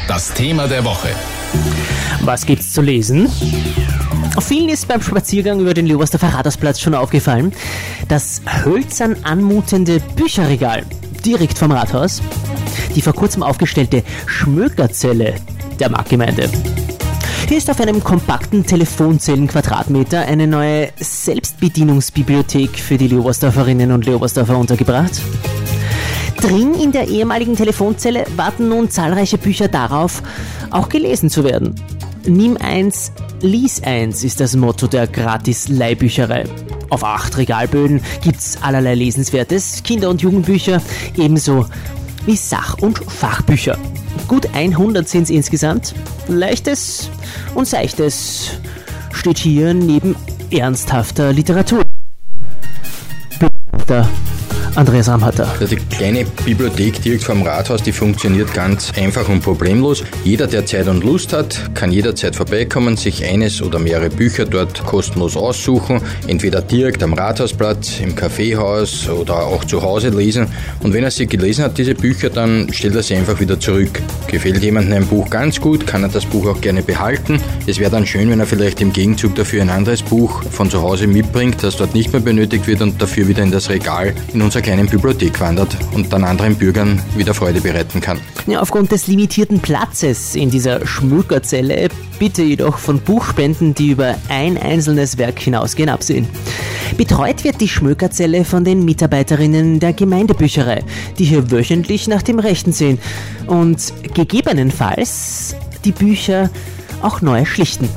Das Thema der Woche. Was gibt's zu lesen? Vielen ist beim Spaziergang über den Leobersdorfer Rathausplatz schon aufgefallen, das hölzern anmutende Bücherregal direkt vom Rathaus, die vor kurzem aufgestellte Schmökerzelle der Marktgemeinde. Hier ist auf einem kompakten Telefonzellenquadratmeter eine neue Selbstbedienungsbibliothek für die Leobersdorferinnen und Leobersdorfer untergebracht. Drin in der ehemaligen Telefonzelle warten nun zahlreiche Bücher darauf, auch gelesen zu werden. Nimm eins, lies eins ist das Motto der Gratis-Leihbücherei. Auf 8 Regalböden gibt's allerlei Lesenswertes, Kinder- und Jugendbücher, ebenso wie Sach- und Fachbücher. Gut 100 sind's insgesamt. Leichtes und Seichtes steht hier neben ernsthafter Literatur. Andreas Ramhatter. Die kleine Bibliothek direkt vor dem Rathaus, die funktioniert ganz einfach und problemlos. Jeder, der Zeit und Lust hat, kann jederzeit vorbeikommen, sich eines oder mehrere Bücher dort kostenlos aussuchen, entweder direkt am Rathausplatz, im Kaffeehaus oder auch zu Hause lesen. Und wenn er sie gelesen hat, diese Bücher, dann stellt er sie einfach wieder zurück. Gefällt jemandem ein Buch ganz gut, kann er das Buch auch gerne behalten. Es wäre dann schön, wenn er vielleicht im Gegenzug dafür ein anderes Buch von zu Hause mitbringt, das dort nicht mehr benötigt wird und dafür wieder in das Regal in unserer kleinen Bibliothek wandert und dann anderen Bürgern wieder Freude bereiten kann. Ja, aufgrund des limitierten Platzes in dieser Schmökerzelle bitte jedoch von Buchspenden, die über ein einzelnes Werk hinausgehen, absehen. Betreut wird die Schmökerzelle von den Mitarbeiterinnen der Gemeindebücherei, die hier wöchentlich nach dem Rechten sehen und gegebenenfalls die Bücher auch neu schlichten.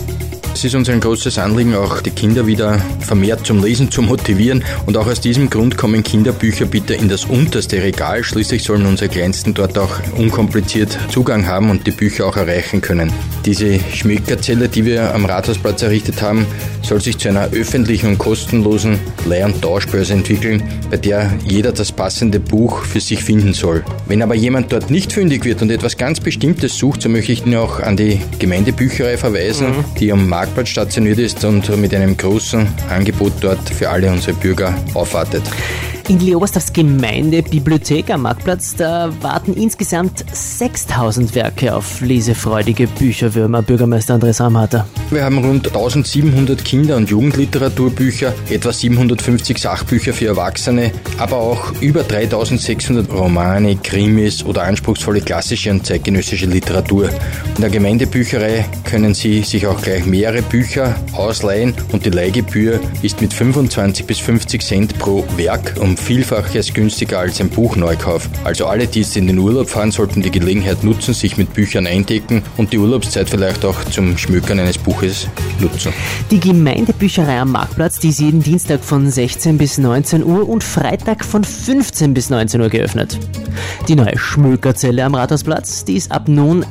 Es ist uns ein großes Anliegen, auch die Kinder wieder vermehrt zum Lesen zu motivieren, und auch aus diesem Grund kommen Kinderbücher bitte in das unterste Regal. Schließlich sollen unsere Kleinsten dort auch unkompliziert Zugang haben und die Bücher auch erreichen können. Diese Schmökerzelle, die wir am Rathausplatz errichtet haben, soll sich zu einer öffentlichen und kostenlosen Leih- und Tauschbörse entwickeln, bei der jeder das passende Buch für sich finden soll. Wenn aber jemand dort nicht fündig wird und etwas ganz Bestimmtes sucht, so möchte ich ihn auch an die Gemeindebücherei verweisen, die am Marktplatz stationiert ist und mit einem großen Angebot dort für alle unsere Bürger aufwartet. In Leobersdorfs Gemeindebibliothek am Marktplatz, da warten insgesamt 6000 Werke auf lesefreudige Bücherwürmer, Bürgermeister Andreas Ramhatter. Wir haben rund 1700 Kinder- und Jugendliteraturbücher, etwa 750 Sachbücher für Erwachsene, aber auch über 3600 Romane, Krimis oder anspruchsvolle klassische und zeitgenössische Literatur. In der Gemeindebücherei können Sie sich auch gleich mehrere Bücher ausleihen und die Leihgebühr ist mit 25 bis 50 Cent pro Werk um Vielfaches günstiger als ein Buchneukauf. Also alle, die jetzt in den Urlaub fahren, sollten die Gelegenheit nutzen, sich mit Büchern eindecken und die Urlaubszeit vielleicht auch zum Schmökern eines Buches nutzen. Die Gemeindebücherei am Marktplatz, die ist jeden Dienstag von 16 bis 19 Uhr und Freitag von 15 bis 19 Uhr geöffnet. Die neue Schmökerzelle am Rathausplatz, die ist ab nun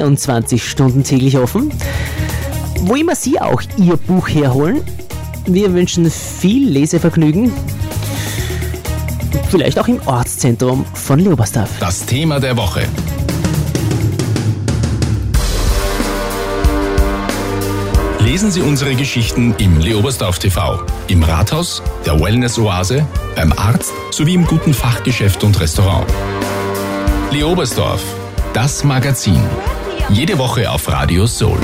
24 Stunden täglich offen. Wo immer Sie auch Ihr Buch herholen, wir wünschen viel Lesevergnügen. Vielleicht auch im Ortszentrum von Leobersdorf. Das Thema der Woche. Lesen Sie unsere Geschichten im Leobersdorf TV, im Rathaus, der Wellness-Oase, beim Arzt sowie im guten Fachgeschäft und Restaurant. Leobersdorf, das Magazin. Jede Woche auf Radio Soul.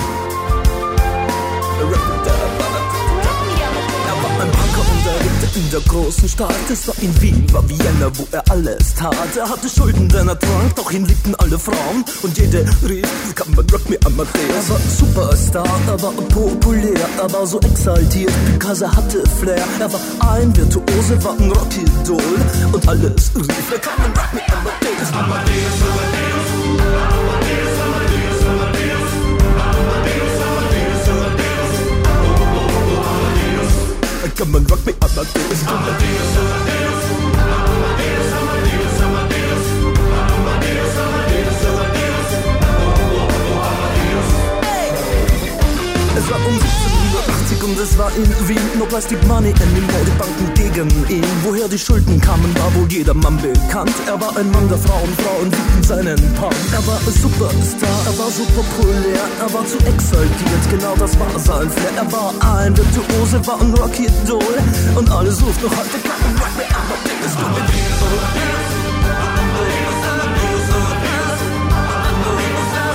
In der großen Stadt, es war in Wien, war Vienna, wo er alles tat. Er hatte Schulden, denn er trank, doch ihn liebten alle Frauen. Und jede rief, come on, rock me Amadeus. Er war Superstar, er war populär, er war so exaltiert, because er hatte Flair. Er war ein Virtuose, war ein Rockidol. Und alles rief, come on, rock me Amadeus. Amadeus, Amadeus, Amadeus, Amadeus, Amadeus, Amadeus, Amadeus, Amadeus. Come on, rock me, Amadeus. Amadeus, Amadeus, Amadeus, Amadeus, Amadeus, Amadeus, Amadeus, Amadeus, Amadeus. Es war um 1780 und es war in Wien. No Plastic Money in den Modebanken gegen ihn. Woher die Schulden kamen, war wohl jedermann bekannt. Er war ein Mann der Frauen, Frauen liebten seinen Punk. Er war ein Superstar, er war so populär, er war zu exaltiert, genau das war sein Flair. Er war ein Virtuose, war ein Rockidol und alle sucht noch heute Klappen, Rock me Amadeus, Amadeus, Amadeus, Amadeus, Amadeus, Amadeus, Amadeus, Amadeus.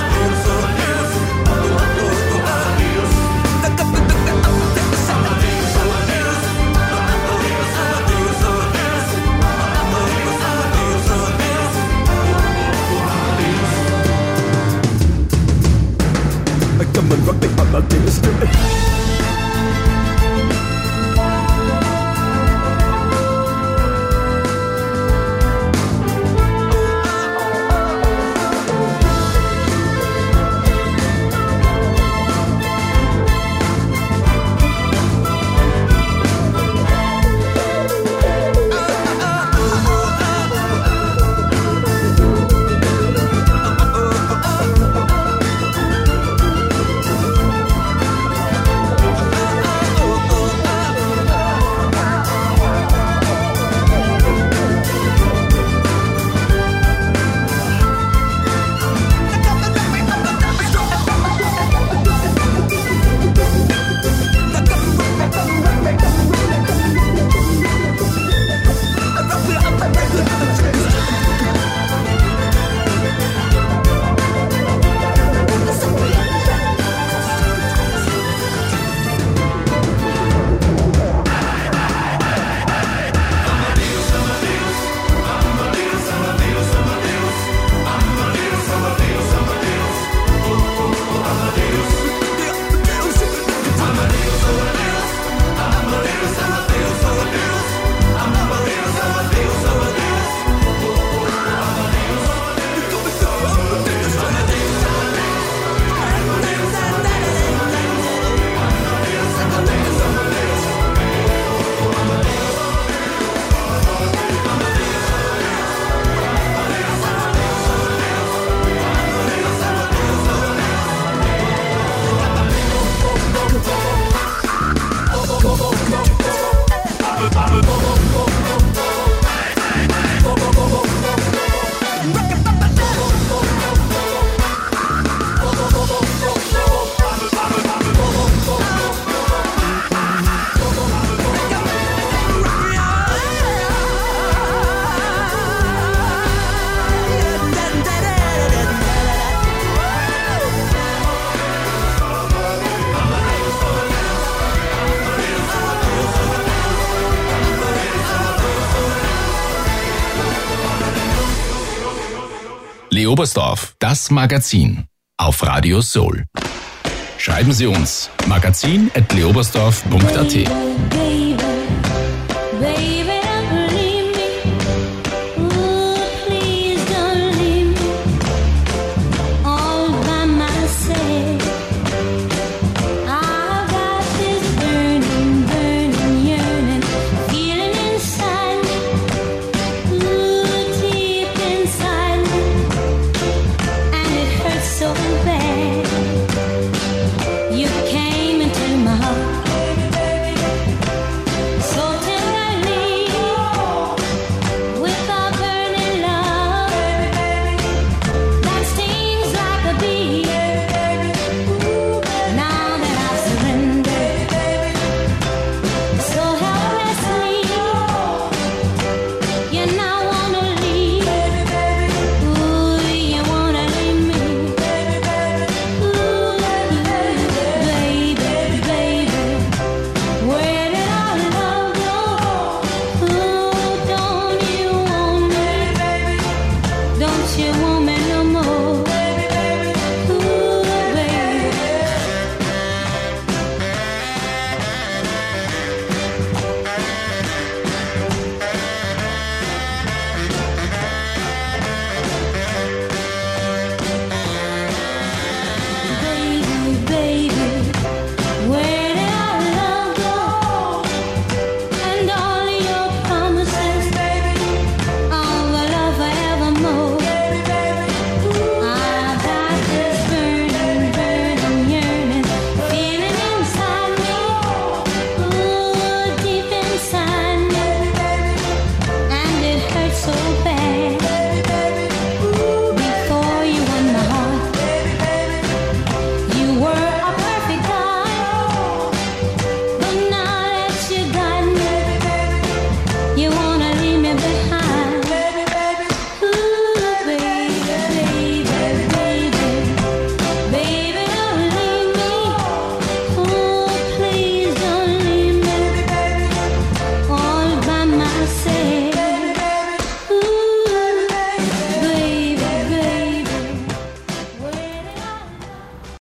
Leobersdorf, das Magazin auf Radio Soul. Schreiben Sie uns magazin@leobersdorf.at.